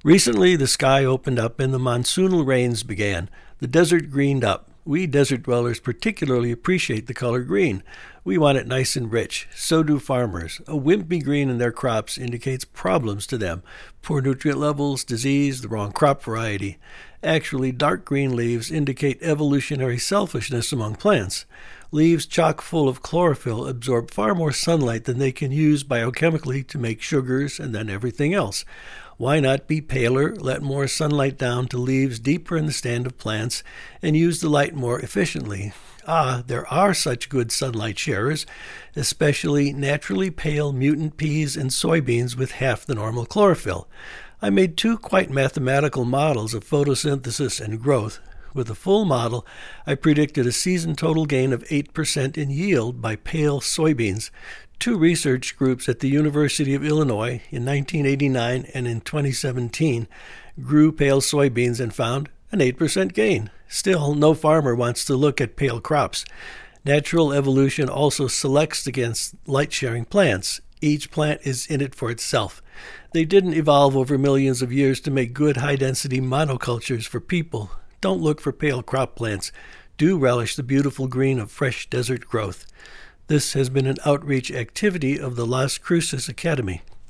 Recently, the sky opened up and the monsoonal rains began. The desert greened up. We desert dwellers particularly appreciate the color green. We want it nice and rich. So do farmers. A wimpy green in their crops indicates problems to them. Poor nutrient levels, disease, the wrong crop variety. Actually, dark green leaves indicate evolutionary selfishness among plants. Leaves chock full of chlorophyll absorb far more sunlight than they can use biochemically to make sugars and then everything else. Why not be paler, let more sunlight down to leaves deeper in the stand of plants, and use the light more efficiently? There are such good sunlight sharers, especially naturally pale mutant peas and soybeans with half the normal chlorophyll. I made two quite mathematical models of photosynthesis and growth. With a full model, I predicted a season total gain of 8% in yield by pale soybeans. Two research groups at the University of Illinois in 1989 and in 2017 grew pale soybeans and found an 8% gain. Still, no farmer wants to look at pale crops. Natural evolution also selects against light-sharing plants. Each plant is in it for itself. They didn't evolve over millions of years to make good high-density monocultures for people. Don't look for pale crop plants. Do relish the beautiful green of fresh desert growth. This has been an outreach activity of the Las Cruces Academy.